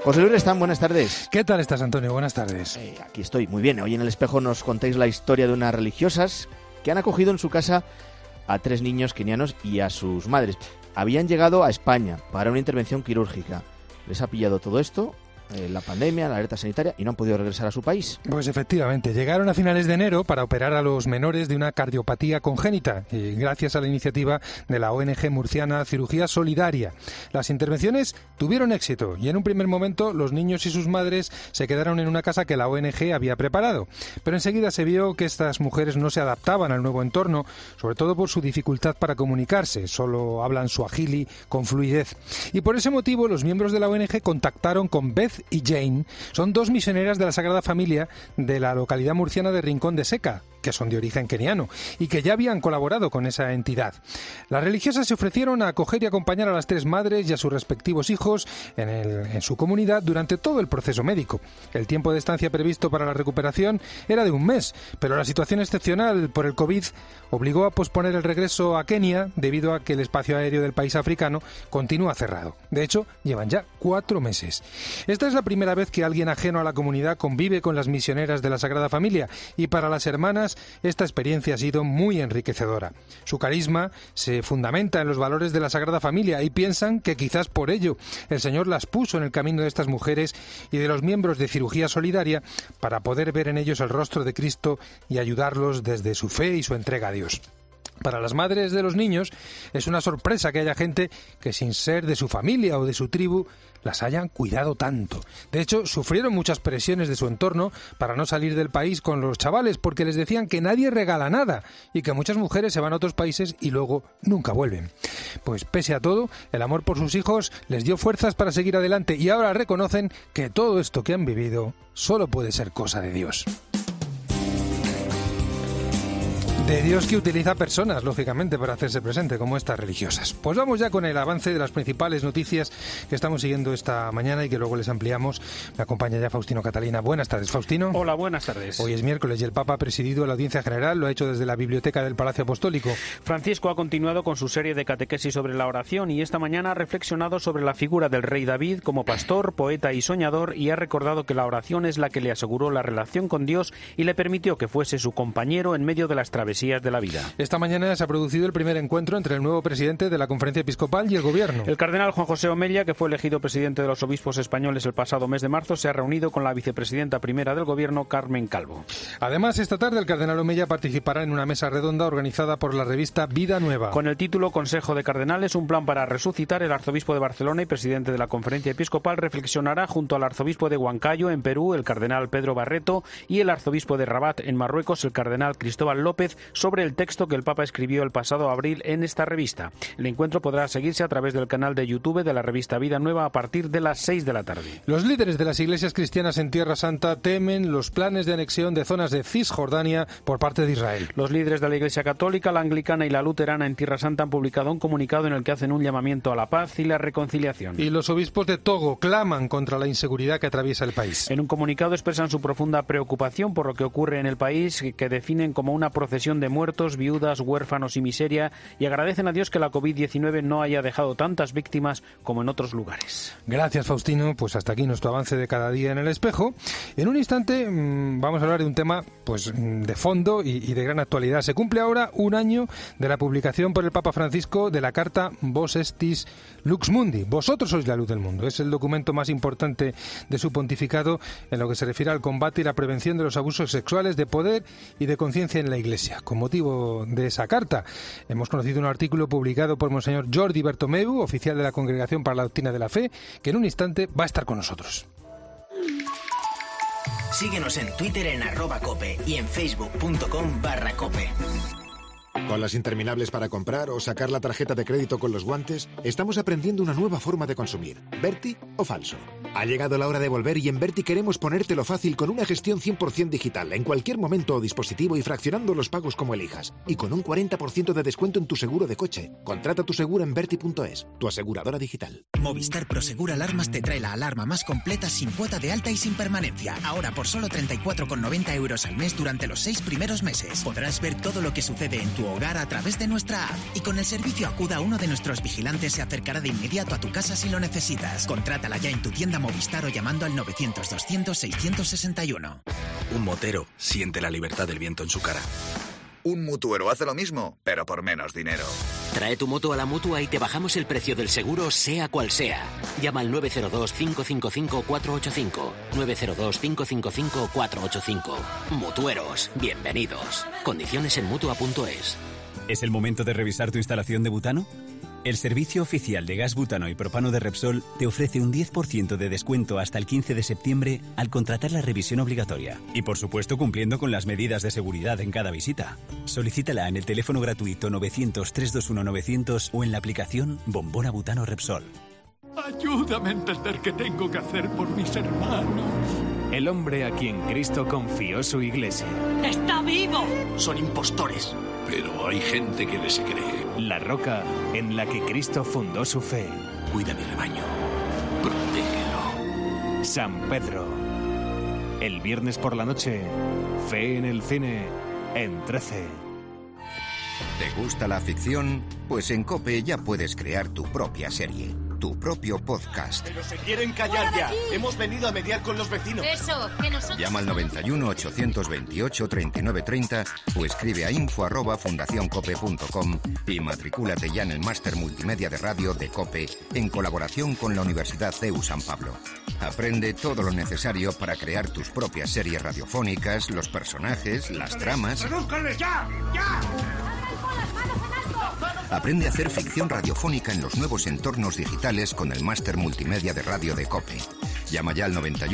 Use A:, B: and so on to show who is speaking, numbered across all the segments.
A: José Luis Restán, buenas tardes.
B: ¿Qué tal estás, Antonio? Buenas tardes.
A: Aquí estoy, muy bien. Hoy en El Espejo nos contáis la historia de unas religiosas que han acogido en su casa a 3 niños kenianos y a sus madres. Habían llegado a España para una intervención quirúrgica. Les ha pillado todo esto, la pandemia, la alerta sanitaria, y no han podido regresar a su país.
B: Pues efectivamente, llegaron a finales de enero para operar a los menores de una cardiopatía congénita, y gracias a la iniciativa de la ONG murciana Cirugía Solidaria. Las intervenciones tuvieron éxito y en un primer momento los niños y sus madres se quedaron en una casa que la ONG había preparado. Pero enseguida se vio que estas mujeres no se adaptaban al nuevo entorno, sobre todo por su dificultad para comunicarse, solo hablan suajili con fluidez. Y por ese motivo los miembros de la ONG contactaron con Beth y Jane. Son 2 misioneras de la Sagrada Familia de la localidad murciana de Rincón de Seca, que son de origen keniano y que ya habían colaborado con esa entidad. Las religiosas se ofrecieron a acoger y acompañar a las 3 madres y a sus respectivos hijos en su comunidad durante todo el proceso médico. El tiempo de estancia previsto para la recuperación era de 1 mes, pero la situación excepcional por el COVID obligó a posponer el regreso a Kenia debido a que el espacio aéreo del país africano continúa cerrado. De hecho, llevan ya 4 meses. Esta es la primera vez que alguien ajeno a la comunidad convive con las misioneras de la Sagrada Familia, y para las hermanas esta experiencia ha sido muy enriquecedora. Su carisma se fundamenta en los valores de la Sagrada Familia y piensan que quizás por ello el Señor las puso en el camino de estas mujeres y de los miembros de Cirugía Solidaria para poder ver en ellos el rostro de Cristo y ayudarlos desde su fe y su entrega a Dios. Para las madres de los niños es una sorpresa que haya gente que sin ser de su familia o de su tribu las hayan cuidado tanto. De hecho, sufrieron muchas presiones de su entorno para no salir del país con los chavales, porque les decían que nadie regala nada y que muchas mujeres se van a otros países y luego nunca vuelven. Pues pese a todo, el amor por sus hijos les dio fuerzas para seguir adelante y ahora reconocen que todo esto que han vivido solo puede ser cosa de Dios. De Dios que utiliza personas, lógicamente, para hacerse presente, como estas religiosas. Pues vamos ya con el avance de las principales noticias que estamos siguiendo esta mañana y que luego les ampliamos. Me acompaña ya Faustino Catalina. Buenas tardes, Faustino.
C: Hola, buenas tardes.
B: Hoy es miércoles y el Papa ha presidido la audiencia general, lo ha hecho desde la biblioteca del Palacio Apostólico.
C: Francisco ha continuado con su serie de catequesis sobre la oración y esta mañana ha reflexionado sobre la figura del rey David como pastor, poeta y soñador, y ha recordado que la oración es la que le aseguró la relación con Dios y le permitió que fuese su compañero en medio de las travesías de la vida.
B: Esta mañana se ha producido el primer encuentro entre el nuevo presidente de la Conferencia Episcopal y el Gobierno.
C: El cardenal Juan José Omella, que fue elegido presidente de los obispos españoles el pasado mes de marzo, se ha reunido con la vicepresidenta primera del Gobierno, Carmen Calvo.
B: Además, esta tarde el cardenal Omella participará en una mesa redonda organizada por la revista Vida Nueva.
C: Con el título Consejo de Cardenales, un plan para resucitar, el arzobispo de Barcelona y presidente de la Conferencia Episcopal reflexionará junto al arzobispo de Huancayo, en Perú, el cardenal Pedro Barreto, y el arzobispo de Rabat, en Marruecos, el cardenal Cristóbal López, sobre el texto que el Papa escribió el pasado abril en esta revista. El encuentro podrá seguirse a través del canal de YouTube de la revista Vida Nueva a partir de las 6 de la tarde.
B: Los líderes de las iglesias cristianas en Tierra Santa temen los planes de anexión de zonas de Cisjordania por parte de Israel.
C: Los líderes de la Iglesia Católica, la Anglicana y la Luterana en Tierra Santa han publicado un comunicado en el que hacen un llamamiento a la paz y la reconciliación.
B: Y los obispos de Togo claman contra la inseguridad que atraviesa el país.
C: En un comunicado expresan su profunda preocupación por lo que ocurre en el país, que definen como una procesión de muertos, viudas, huérfanos y miseria, y agradecen a Dios que la COVID-19 no haya dejado tantas víctimas como en otros lugares.
B: Gracias, Faustino. Pues hasta aquí nuestro avance de cada día en El Espejo. En un instante vamos a hablar de un tema de fondo y de gran actualidad. Se cumple ahora 1 año de la publicación por el Papa Francisco de la carta Vos Estis Lux Mundi. Vosotros sois la luz del mundo. Es el documento más importante de su pontificado en lo que se refiere al combate y la prevención de los abusos sexuales de poder y de conciencia en la Iglesia. Con motivo de esa carta hemos conocido un artículo publicado por Monseñor Jordi Bertomeu, oficial de la Congregación para la Doctrina de la Fe, que en un instante va a estar con nosotros.
D: Síguenos en Twitter en @cope y en facebook.com/cope.
E: Con las interminables para comprar o sacar la tarjeta de crédito con los guantes, estamos aprendiendo una nueva forma de consumir. ¿Berti o falso? Ha llegado la hora de volver y en Berti queremos ponértelo fácil con una gestión 100% digital, en cualquier momento o dispositivo y fraccionando los pagos como elijas. Y con un 40% de descuento en tu seguro de coche. Contrata tu seguro en Berti.es, tu aseguradora digital.
D: Movistar Prosegur Alarmas te trae la alarma más completa sin cuota de alta y sin permanencia. Ahora por solo 34,90 € al mes durante los 6 primeros meses. Podrás ver todo lo que sucede en tu hogar a través de nuestra app. Y con el servicio Acuda, uno de nuestros vigilantes se acercará de inmediato a tu casa si lo necesitas. Contrátala ya en tu tienda Movistar o llamando al 900-200-661.
F: Un motero siente la libertad del viento en su cara.
G: Un mutuero hace lo mismo, pero por menos dinero.
H: Trae tu moto a la Mutua y te bajamos el precio del seguro, sea cual sea. Llama al 902-555-485. 902-555-485. Mutueros, bienvenidos. Condiciones en Mutua.es.
I: ¿Es el momento de revisar tu instalación de butano? El Servicio Oficial de Gas Butano y Propano de Repsol te ofrece un 10% de descuento hasta el 15 de septiembre al contratar la revisión obligatoria. Y por supuesto cumpliendo con las medidas de seguridad en cada visita. Solicítala en el teléfono gratuito 900-321-900 o en la aplicación Bombona Butano Repsol.
J: Ayúdame a entender qué tengo que hacer por mis hermanos.
K: El hombre a quien Cristo confió su iglesia.
L: ¡Está vivo!
M: Son impostores.
N: Pero hay gente que les cree.
K: La roca en la que Cristo fundó su fe.
N: Cuida mi rebaño. Protégelo.
K: San Pedro. El viernes por la noche, Fe en el cine, en 13.
O: ¿Te gusta la ficción? Pues en COPE ya puedes crear tu propia serie, tu propio podcast.
M: ¡Pero se quieren callar ya! ¡Hemos venido a mediar con los vecinos!
P: Eso, que nosotros...
O: Llama al 91-828-3930 o escribe a info@fundacioncope.com y matricúlate ya en el Máster Multimedia de Radio de COPE en colaboración con la Universidad CEU San Pablo. Aprende todo lo necesario para crear tus propias series radiofónicas, los personajes, las tramas...
J: ¡Redúzcanles ya! ¡Ya!
O: Aprende a hacer ficción radiofónica en los nuevos entornos digitales con el Máster Multimedia de Radio de COPE. Llama ya al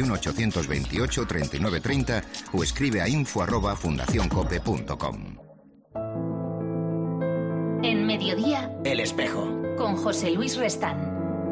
O: 91-828-3930 o escribe a info@fundacioncope.com.
P: En Mediodía,
M: El Espejo,
P: con José Luis Restán.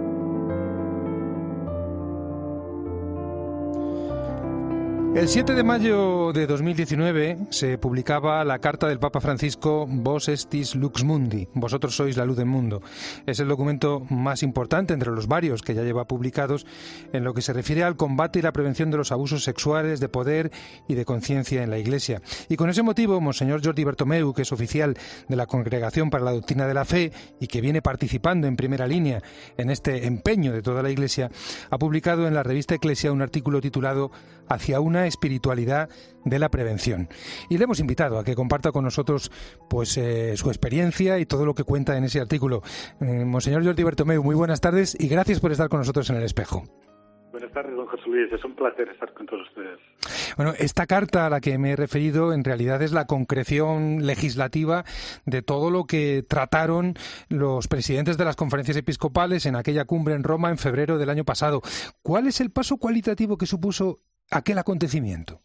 B: El 7 de mayo de 2019 se publicaba la carta del Papa Francisco Vos estis lux mundi, vosotros sois la luz del mundo. Es el documento más importante entre los varios que ya lleva publicados en lo que se refiere al combate y la prevención de los abusos sexuales, de poder y de conciencia en la Iglesia. Y con ese motivo, Monseñor Jordi Bertomeu, que es oficial de la Congregación para la Doctrina de la Fe y que viene participando en primera línea en este empeño de toda la Iglesia, ha publicado en la revista Eclesia un artículo titulado Hacia una espiritualidad de la prevención. Y le hemos invitado a que comparta con nosotros pues su experiencia y todo lo que cuenta en ese artículo. Monseñor Jordi Bertomeu, muy buenas tardes y gracias por estar con nosotros en El Espejo.
Q: Buenas tardes, don José Luis. Es un placer estar con todos ustedes.
B: Bueno, esta carta a la que me he referido en realidad es la concreción legislativa de todo lo que trataron los presidentes de las conferencias episcopales en aquella cumbre en Roma en febrero del año pasado. ¿Cuál es el paso cualitativo que supuso aquel acontecimiento?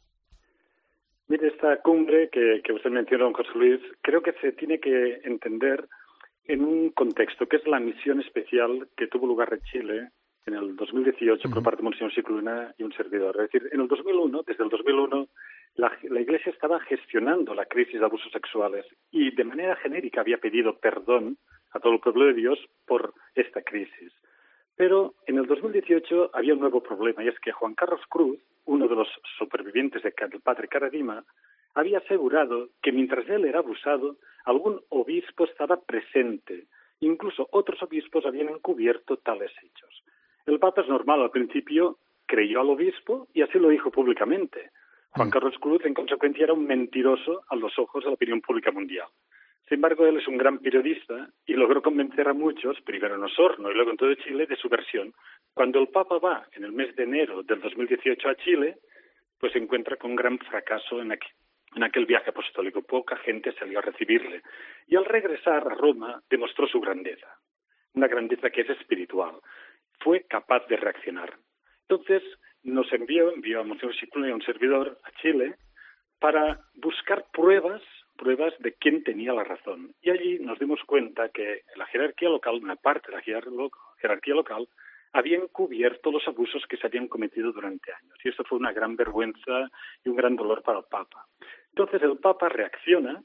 Q: Mire, esta cumbre que usted mencionó, don José Luis, creo que se tiene que entender en un contexto, que es la misión especial que tuvo lugar en Chile en el 2018 por parte de Monseñor Cicluna y un servidor. Es decir, en el 2001, desde el 2001, la Iglesia estaba gestionando la crisis de abusos sexuales y de manera genérica había pedido perdón a todo el pueblo de Dios por esta crisis. Pero en el 2018 había un nuevo problema, y es que Juan Carlos Cruz, uno de los supervivientes del padre Karadima, había asegurado que mientras él era abusado, algún obispo estaba presente. Incluso otros obispos habían encubierto tales hechos. El Papa, es normal, al principio creyó al obispo y así lo dijo públicamente. Juan Carlos Cruz, en consecuencia, era un mentiroso a los ojos de la opinión pública mundial. Sin embargo, él es un gran periodista y logró convencer a muchos, primero en Osorno y luego en todo Chile, de su versión. Cuando el Papa va en el mes de enero del 2018 a Chile, pues se encuentra con un gran fracaso en aquel viaje apostólico. Poca gente salió a recibirle. Y al regresar a Roma demostró su grandeza, una grandeza que es espiritual. Fue capaz de reaccionar. Entonces nos envió a Monseñor Cicluna y a un servidor a Chile para buscar pruebas de quién tenía la razón. Y allí nos dimos cuenta que la jerarquía local, una parte de la jerarquía local, había encubierto los abusos que se habían cometido durante años. Y esto fue una gran vergüenza y un gran dolor para el Papa. Entonces el Papa reacciona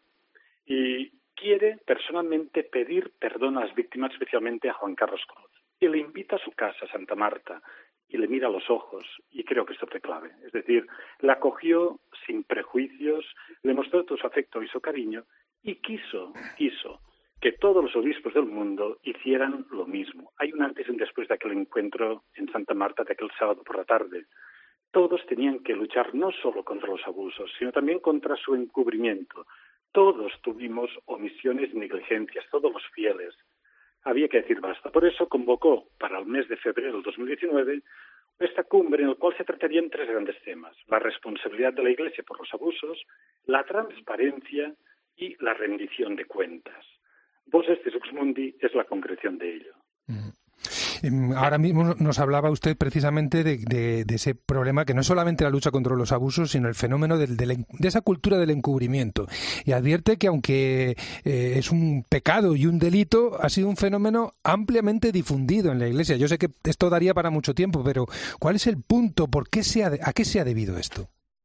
Q: y quiere personalmente pedir perdón a las víctimas, especialmente a Juan Carlos Cruz. Y le invita a su casa, Santa Marta, y le mira a los ojos, y creo que esto fue clave. Es decir, la acogió sin prejuicios, le mostró todo su afecto y su cariño, y quiso que todos los obispos del mundo hicieran lo mismo. Hay un antes y un después de aquel encuentro en Santa Marta de aquel sábado por la tarde. Todos tenían que luchar no solo contra los abusos, sino también contra su encubrimiento. Todos tuvimos omisiones y negligencias, todos los fieles. Había que decir basta. Por eso convocó para el mes de febrero del 2019 esta cumbre en la cual se tratarían 3 grandes temas: la responsabilidad de la Iglesia por los abusos, la transparencia y la rendición de cuentas. Vos Estis Lux Mundi es la concreción de ello.
B: Ahora mismo nos hablaba usted precisamente de ese problema que no es solamente la lucha contra los abusos, sino el fenómeno de esa cultura del encubrimiento. Y advierte que aunque es un pecado y un delito, ha sido un fenómeno ampliamente difundido en la Iglesia. Yo sé que esto daría para mucho tiempo, pero ¿cuál es el punto? ¿A qué se ha debido esto?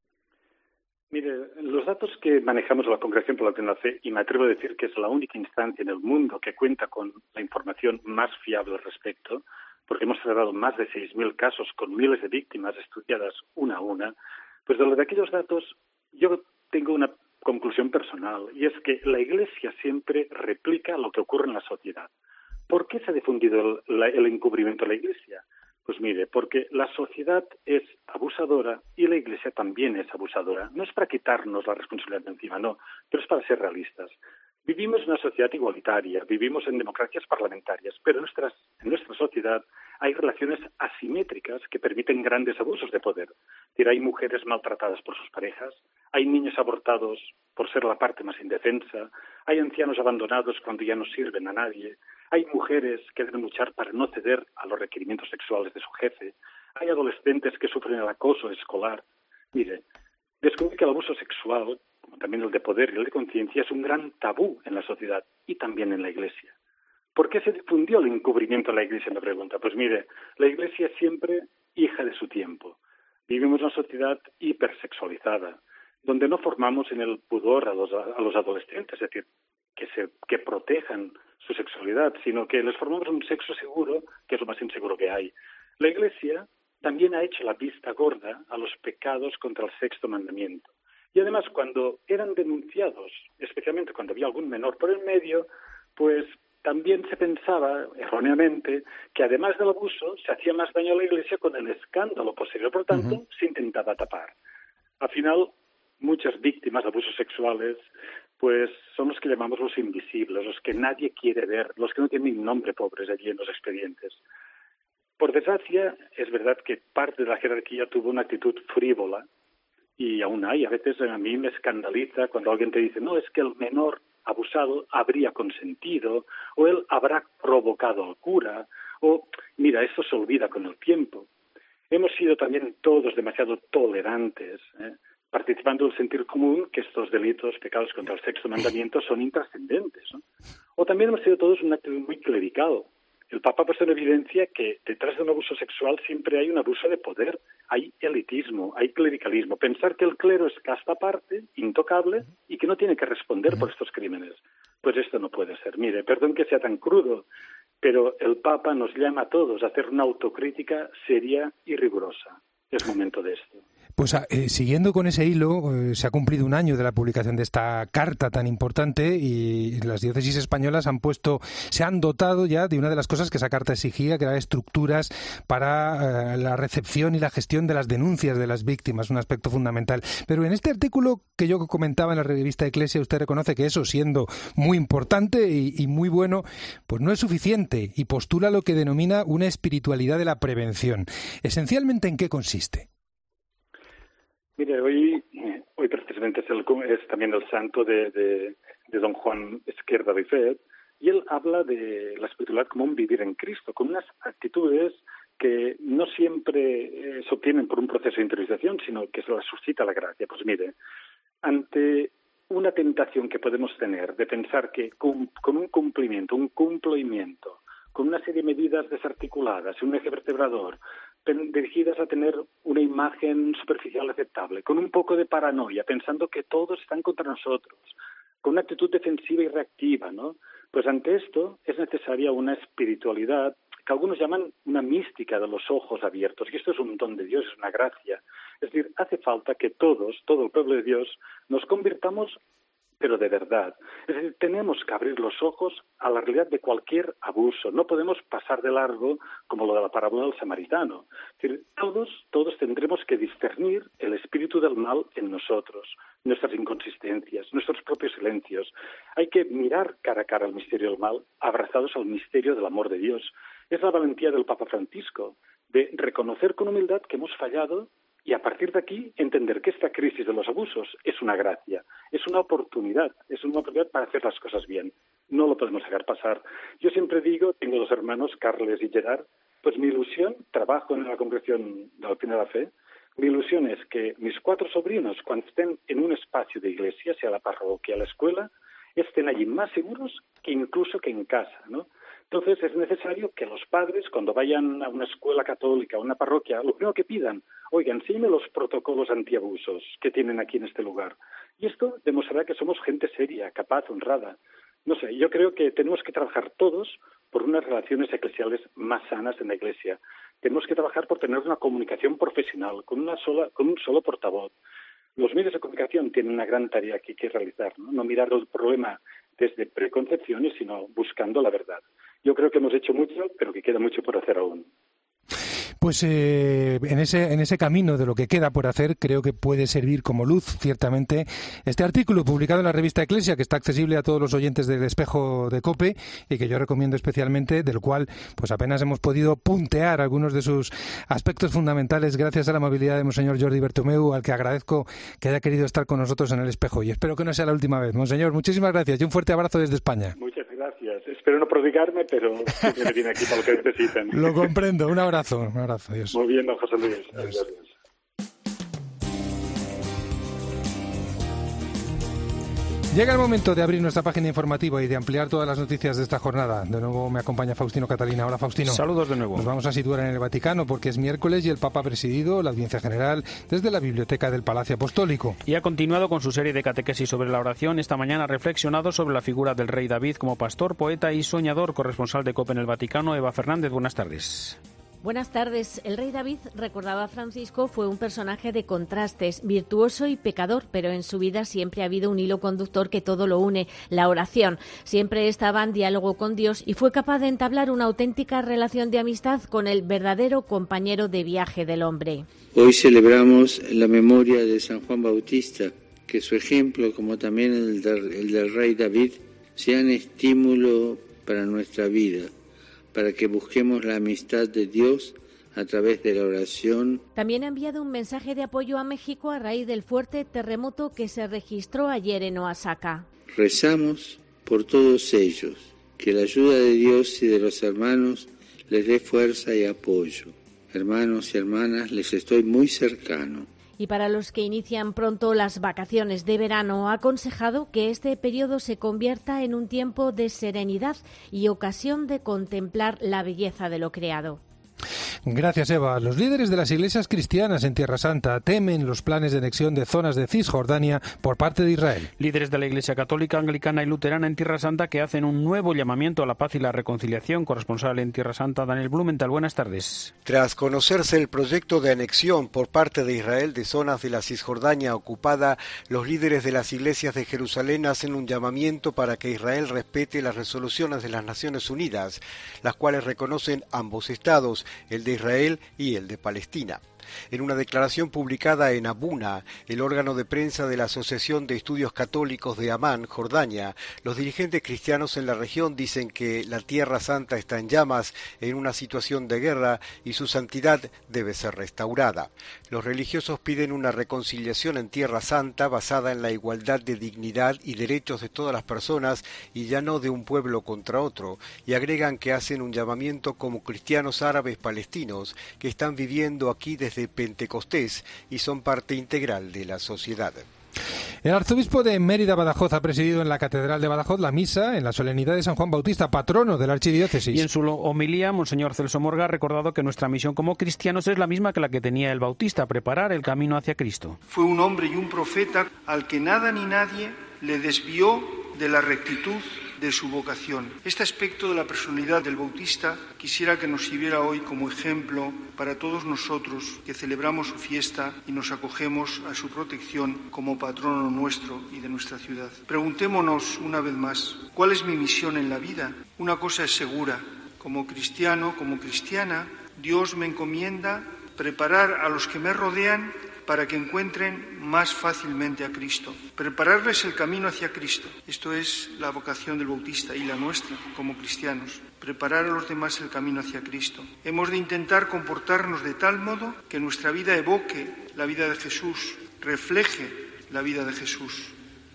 Q: Mire, los datos que manejamos en la Congregación por la Doctrina de la Fe, y me atrevo a decir que es la única instancia en el mundo que cuenta con la información más fiable al respecto, porque hemos tratado más de 6.000 casos con miles de víctimas estudiadas una a una, pues de aquellos datos yo tengo una conclusión personal, y es que la Iglesia siempre replica lo que ocurre en la sociedad. ¿Por qué se ha difundido el encubrimiento de la Iglesia? Pues mire, porque la sociedad es abusadora y la Iglesia también es abusadora. No es para quitarnos la responsabilidad de encima, no, pero es para ser realistas. Vivimos en una sociedad igualitaria, vivimos en democracias parlamentarias, pero en nuestra sociedad hay relaciones asimétricas que permiten grandes abusos de poder. Es decir, hay mujeres maltratadas por sus parejas, hay niños abortados por ser la parte más indefensa, hay ancianos abandonados cuando ya no sirven a nadie, hay mujeres que deben luchar para no ceder a los requerimientos sexuales de su jefe, hay adolescentes que sufren el acoso escolar. Mire, descubrí que el abuso sexual, como también el de poder y el de conciencia, es un gran tabú en la sociedad y también en la Iglesia. ¿Por qué se difundió el encubrimiento de la Iglesia? Me pregunta. Pues mire, la Iglesia es siempre hija de su tiempo. Vivimos en una sociedad hipersexualizada, donde no formamos en el pudor a los adolescentes, es decir, que protejan su sexualidad, sino que les formamos un sexo seguro, que es lo más inseguro que hay. La Iglesia también ha hecho la vista gorda a los pecados contra el sexto mandamiento. Y además, cuando eran denunciados, especialmente cuando había algún menor por el medio, pues también se pensaba, erróneamente, que además del abuso se hacía más daño a la Iglesia con el escándalo posterior. Por tanto, se intentaba tapar. Al final, muchas víctimas de abusos sexuales pues son los que llamamos los invisibles, los que nadie quiere ver, los que no tienen ni nombre, pobres, allí en los expedientes. Por desgracia, es verdad que parte de la jerarquía tuvo una actitud frívola, y aún hay. A veces a mí me escandaliza cuando alguien te dice, no, es que el menor abusado habría consentido, o él habrá provocado al cura, o mira, esto se olvida con el tiempo. Hemos sido también todos demasiado tolerantes, participando del sentir común que estos delitos, pecados contra el sexto mandamiento, son intrascendentes, ¿no? O también hemos sido todos una actitud muy clerical. El Papa ha puesto en evidencia que detrás de un abuso sexual siempre hay un abuso de poder, hay elitismo, hay clericalismo. Pensar que el clero es casta aparte, intocable, y que no tiene que responder por estos crímenes. Pues esto no puede ser. Mire, perdón que sea tan crudo, pero el Papa nos llama a todos a hacer una autocrítica seria y rigurosa. Es momento de esto.
B: Pues siguiendo con ese hilo, se ha cumplido un año de la publicación de esta carta tan importante y las diócesis españolas se han dotado ya de una de las cosas que esa carta exigía, que eran estructuras para la recepción y la gestión de las denuncias de las víctimas, un aspecto fundamental. Pero en este artículo que yo comentaba en la revista Eclesia, usted reconoce que eso, siendo muy importante y muy bueno, pues no es suficiente y postula lo que denomina una espiritualidad de la prevención. Esencialmente, ¿en qué consiste?
Q: Mire, hoy precisamente es también el santo de don Juan Esquerda Rifet, y él habla de la espiritualidad como un vivir en Cristo, con unas actitudes que no siempre se obtienen por un proceso de interiorización, sino que se las suscita la gracia. Pues mire, ante una tentación que podemos tener de pensar que con un cumplimiento, con una serie de medidas desarticuladas y un eje vertebrador, dirigidas a tener una imagen superficial aceptable, con un poco de paranoia, pensando que todos están contra nosotros, con una actitud defensiva y reactiva, ¿no? Pues ante esto es necesaria una espiritualidad que algunos llaman una mística de los ojos abiertos, y esto es un don de Dios, es una gracia. Es decir, hace falta que todo el pueblo de Dios, nos convirtamos pero de verdad. Es decir, tenemos que abrir los ojos a la realidad de cualquier abuso. No podemos pasar de largo como lo de la parábola del samaritano. Es decir, todos tendremos que discernir el espíritu del mal en nosotros, nuestras inconsistencias, nuestros propios silencios. Hay que mirar cara a cara al misterio del mal, abrazados al misterio del amor de Dios. Es la valentía del Papa Francisco, de reconocer con humildad que hemos fallado y a partir de aquí entender que esta crisis de los abusos es una gracia, es una oportunidad para hacer las cosas bien. No lo podemos dejar pasar. Yo siempre digo, tengo 2 hermanos, Carles y Gerard, pues mi ilusión, trabajo en la Congregación de la Doctrina de la Fe, mi ilusión es que mis 4 sobrinos, cuando estén en un espacio de iglesia, sea la parroquia, la escuela, estén allí más seguros que incluso que en casa, ¿no? Entonces es necesario que los padres, cuando vayan a una escuela católica, a una parroquia, lo primero que pidan, oigan, enséñenme los protocolos antiabusos que tienen aquí en este lugar. Y esto demostrará que somos gente seria, capaz, honrada. No sé, yo creo que tenemos que trabajar todos por unas relaciones eclesiales más sanas en la Iglesia. Tenemos que trabajar por tener una comunicación profesional, con un solo portavoz. Los medios de comunicación tienen una gran tarea que hay que realizar, ¿no? No mirar el problema desde preconcepciones, sino buscando la verdad. Yo creo que hemos hecho mucho, pero que queda mucho por hacer aún.
B: Pues en ese camino de lo que queda por hacer, creo que puede servir como luz, ciertamente, este artículo publicado en la revista Eclesia, que está accesible a todos los oyentes del Espejo de COPE y que yo recomiendo especialmente, del cual pues apenas hemos podido puntear algunos de sus aspectos fundamentales gracias a la amabilidad de Monseñor Jordi Bertomeu, al que agradezco que haya querido estar con nosotros en el Espejo, y espero que no sea la última vez. Monseñor, muchísimas gracias y un fuerte abrazo desde España.
Q: Muchas gracias. Espero no prodigarme, pero siempre me viene aquí para lo que necesiten.
B: Lo comprendo. Un abrazo. Adiós.
Q: Muy bien, don José Luis.
B: Adiós. Llega el momento de abrir nuestra página informativa y de ampliar todas las noticias de esta jornada. De nuevo me acompaña Faustino Catalina. Hola, Faustino.
C: Saludos de nuevo.
B: Nos vamos a situar en el Vaticano porque es miércoles y el Papa ha presidido la audiencia general desde la biblioteca del Palacio Apostólico.
C: Y ha continuado con su serie de catequesis sobre la oración. Esta mañana ha reflexionado sobre la figura del rey David como pastor, poeta y soñador. Corresponsal de COPE en el Vaticano, Eva Fernández. Buenas tardes.
L: Buenas tardes. El rey David, recordaba a Francisco, fue un personaje de contrastes, virtuoso y pecador, pero en su vida siempre ha habido un hilo conductor que todo lo une, la oración. Siempre estaba en diálogo con Dios y fue capaz de entablar una auténtica relación de amistad con el verdadero compañero de viaje del hombre.
R: Hoy celebramos la memoria de San Juan Bautista, que su ejemplo, como también el del rey David, sean estímulo para nuestra vida, para que busquemos la amistad de Dios a través de la oración.
L: También ha enviado un mensaje de apoyo a México a raíz del fuerte terremoto que se registró ayer en Oaxaca.
R: Rezamos por todos ellos, que la ayuda de Dios y de los hermanos les dé fuerza y apoyo. Hermanos y hermanas, les estoy muy cercano.
L: Y para los que inician pronto las vacaciones de verano, ha aconsejado que este periodo se convierta en un tiempo de serenidad y ocasión de contemplar la belleza de lo creado.
B: Gracias, Eva. Los líderes de las iglesias cristianas en Tierra Santa temen los planes de anexión de zonas de Cisjordania por parte de Israel.
C: Líderes de la Iglesia Católica, Anglicana y Luterana en Tierra Santa que hacen un nuevo llamamiento a la paz y la reconciliación. Corresponsal en Tierra Santa, Daniel Blumenthal. Buenas tardes.
S: Tras conocerse el proyecto de anexión por parte de Israel de zonas de la Cisjordania ocupada, los líderes de las iglesias de Jerusalén hacen un llamamiento para que Israel respete las resoluciones de las Naciones Unidas, las cuales reconocen ambos estados, el de Israel y el de Palestina. En una declaración publicada en Abuna, el órgano de prensa de la Asociación de Estudios Católicos de Amán, Jordania, los dirigentes cristianos en la región dicen que la Tierra Santa está en llamas, en una situación de guerra, y su santidad debe ser restaurada. Los religiosos piden una reconciliación en Tierra Santa basada en la igualdad de dignidad y derechos de todas las personas y ya no de un pueblo contra otro, y agregan que hacen un llamamiento como cristianos árabes palestinos que están viviendo aquí desde Pentecostés y son parte integral de la sociedad.
B: El arzobispo de Mérida, Badajoz, ha presidido en la Catedral de Badajoz la misa en la solemnidad de San Juan Bautista, patrono de la archidiócesis.
C: Y en su homilía, Monseñor Celso Morga ha recordado que nuestra misión como cristianos es la misma que la que tenía el Bautista, preparar el camino hacia Cristo.
T: Fue un hombre y un profeta al que nada ni nadie le desvió de la rectitud de su vocación. Este aspecto de la personalidad del Bautista quisiera que nos sirviera hoy como ejemplo para todos nosotros que celebramos su fiesta y nos acogemos a su protección como patrono nuestro y de nuestra ciudad. Preguntémonos una vez más, ¿cuál es mi misión en la vida? Una cosa es segura, como cristiano, como cristiana, Dios me encomienda preparar a los que me rodean para que encuentren más fácilmente a Cristo, prepararles el camino hacia Cristo. Esto es la vocación del Bautista y la nuestra como cristianos, preparar a los demás el camino hacia Cristo. Hemos de intentar comportarnos de tal modo que nuestra vida evoque la vida de Jesús, refleje la vida de Jesús.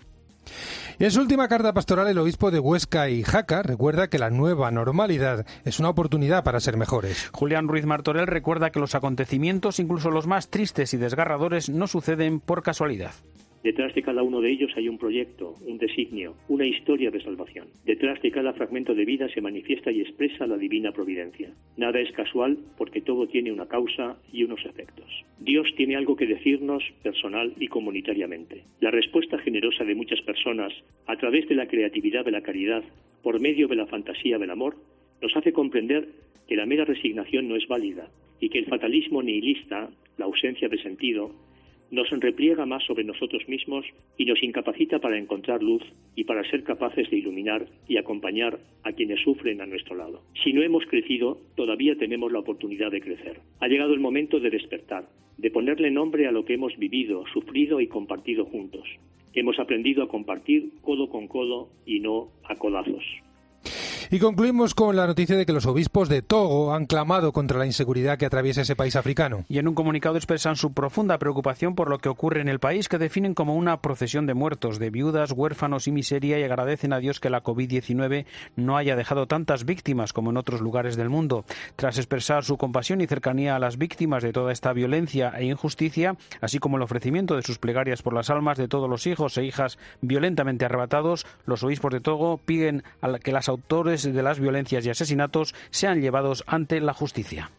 B: Y en su última carta pastoral, el obispo de Huesca y Jaca recuerda que la nueva normalidad es una oportunidad para ser mejores.
C: Julián Ruiz Martorell recuerda que los acontecimientos, incluso los más tristes y desgarradores, no suceden por casualidad.
U: Detrás de cada uno de ellos hay un proyecto, un designio, una historia de salvación. Detrás de cada fragmento de vida se manifiesta y expresa la divina providencia. Nada es casual porque todo tiene una causa y unos efectos. Dios tiene algo que decirnos personal y comunitariamente. La respuesta generosa de muchas personas, a través de la creatividad de la caridad, por medio de la fantasía del amor, nos hace comprender que la mera resignación no es válida y que el fatalismo nihilista, la ausencia de sentido, nos repliega más sobre nosotros mismos y nos incapacita para encontrar luz y para ser capaces de iluminar y acompañar a quienes sufren a nuestro lado. Si no hemos crecido, todavía tenemos la oportunidad de crecer. Ha llegado el momento de despertar, de ponerle nombre a lo que hemos vivido, sufrido y compartido juntos. Hemos aprendido a compartir codo con codo y no a codazos.
B: Y concluimos con la noticia de que los obispos de Togo han clamado contra la inseguridad que atraviesa ese país africano.
C: Y en un comunicado expresan su profunda preocupación por lo que ocurre en el país, que definen como una procesión de muertos, de viudas, huérfanos y miseria, y agradecen a Dios que la COVID-19 no haya dejado tantas víctimas como en otros lugares del mundo. Tras expresar su compasión y cercanía a las víctimas de toda esta violencia e injusticia, así como el ofrecimiento de sus plegarias por las almas de todos los hijos e hijas violentamente arrebatados, los obispos de Togo piden a que las autores de las violencias y asesinatos sean llevados ante la justicia.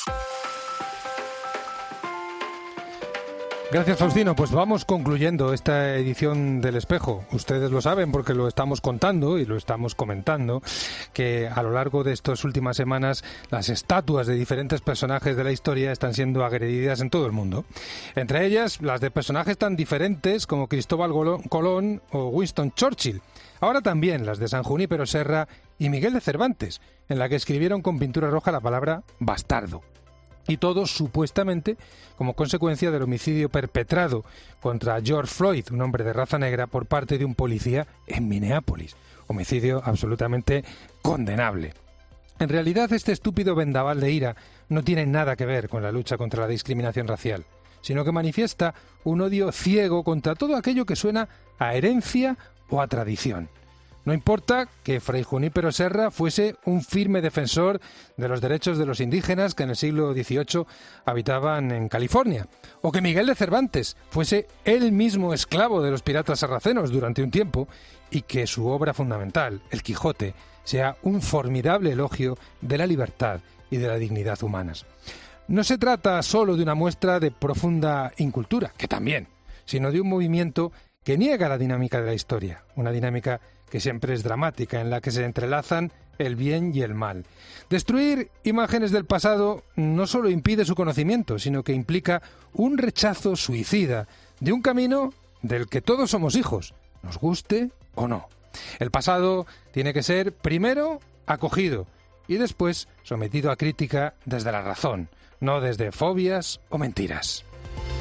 B: Gracias, Faustino. Pues vamos concluyendo esta edición del Espejo. Ustedes lo saben porque lo estamos contando y lo estamos comentando, que a lo largo de estas últimas semanas las estatuas de diferentes personajes de la historia están siendo agredidas en todo el mundo. Entre ellas, las de personajes tan diferentes como Cristóbal Colón o Winston Churchill. Ahora también las de San Junípero Serra y Miguel de Cervantes, en la que escribieron con pintura roja la palabra bastardo. Y todo supuestamente como consecuencia del homicidio perpetrado contra George Floyd, un hombre de raza negra, por parte de un policía en Minneapolis. Homicidio absolutamente condenable. En realidad, este estúpido vendaval de ira no tiene nada que ver con la lucha contra la discriminación racial, sino que manifiesta un odio ciego contra todo aquello que suena a herencia o a tradición. No importa que Fray Junípero Serra fuese un firme defensor de los derechos de los indígenas que en el siglo XVIII habitaban en California, o que Miguel de Cervantes fuese él mismo esclavo de los piratas sarracenos durante un tiempo, y que su obra fundamental, El Quijote, sea un formidable elogio de la libertad y de la dignidad humanas. No se trata solo de una muestra de profunda incultura, que también, sino de un movimiento que niega la dinámica de la historia, una dinámica que siempre es dramática, en la que se entrelazan el bien y el mal. Destruir imágenes del pasado no solo impide su conocimiento, sino que implica un rechazo suicida de un camino del que todos somos hijos, nos guste o no. El pasado tiene que ser primero acogido y después sometido a crítica desde la razón, no desde fobias o mentiras.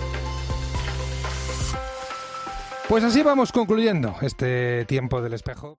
B: Pues así vamos concluyendo este tiempo del Espejo.